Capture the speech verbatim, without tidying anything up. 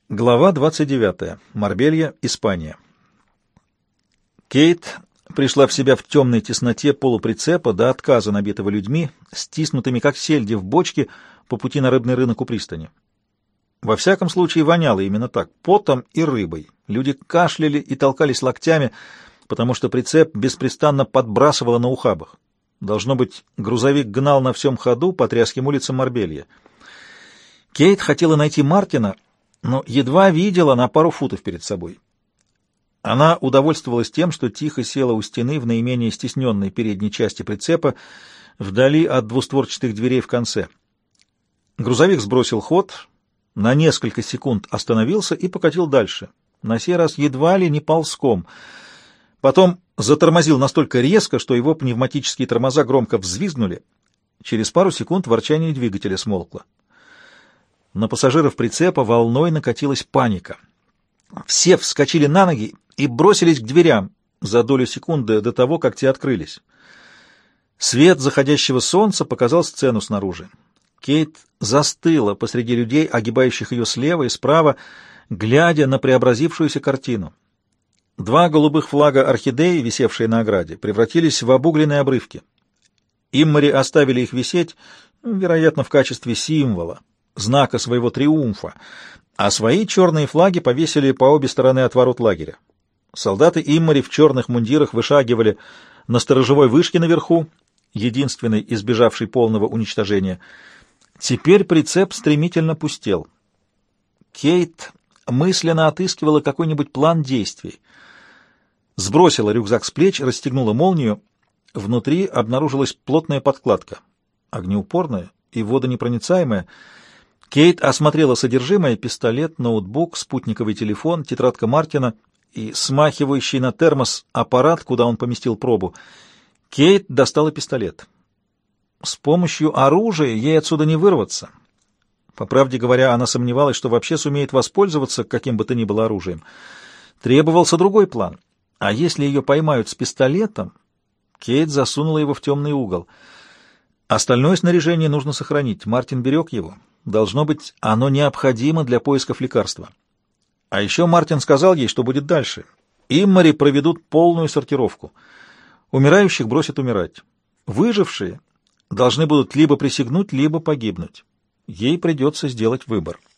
Глава двадцать девятая. Марбелья, Испания. Кейт пришла в себя в темной тесноте полуприцепа до отказа, набитого людьми, стиснутыми как сельди в бочке по пути на рыбный рынок у пристани. Во всяком случае, воняло именно так, потом и рыбой. Люди кашляли и толкались локтями, потому что прицеп беспрестанно подбрасывало на ухабах. Должно быть, грузовик гнал на всем ходу по тряским улицам Марбелья. Кейт хотела найти Мартина, но едва видела на пару футов перед собой. Она удовольствовалась тем, что тихо села у стены в наименее стесненной передней части прицепа, вдали от двустворчатых дверей в конце. Грузовик сбросил ход, на несколько секунд остановился и покатил дальше, на сей раз едва ли не ползком. Потом затормозил настолько резко, что его пневматические тормоза громко взвизгнули. Через пару секунд ворчание двигателя смолкло. На пассажиров прицепа волной накатилась паника. Все вскочили на ноги и бросились к дверям за долю секунды до того, как те открылись. Свет заходящего солнца показал сцену снаружи. Кейт застыла посреди людей, огибающих ее слева и справа, глядя на преобразившуюся картину. Два голубых флага орхидеи, висевшие на ограде, превратились в обугленные обрывки. Иммари оставили их висеть, вероятно, в качестве символа, знака своего триумфа, а свои черные флаги повесили по обе стороны от ворот лагеря. Солдаты Иммари в черных мундирах вышагивали на сторожевой вышке наверху, единственной избежавшей полного уничтожения. Теперь прицеп стремительно пустел. Кейт мысленно отыскивала какой-нибудь план действий. Сбросила рюкзак с плеч, расстегнула молнию. Внутри обнаружилась плотная подкладка, огнеупорная и водонепроницаемая. Кейт осмотрела содержимое: пистолет, ноутбук, спутниковый телефон, тетрадка Мартина и смахивающий на термос аппарат, куда он поместил пробу. Кейт достала пистолет. С помощью оружия ей отсюда не вырваться. По правде говоря, она сомневалась, что вообще сумеет воспользоваться каким бы то ни было оружием. Требовался другой план. А если ее поймают с пистолетом, Кейт засунула его в темный угол. Остальное снаряжение нужно сохранить. Мартин берег его. Должно быть, оно необходимо для поисков лекарства. А еще Мартин сказал ей, что будет дальше. Иммари проведут полную сортировку. Умирающих бросят умирать. Выжившие должны будут либо присягнуть, либо погибнуть. Ей придется сделать выбор.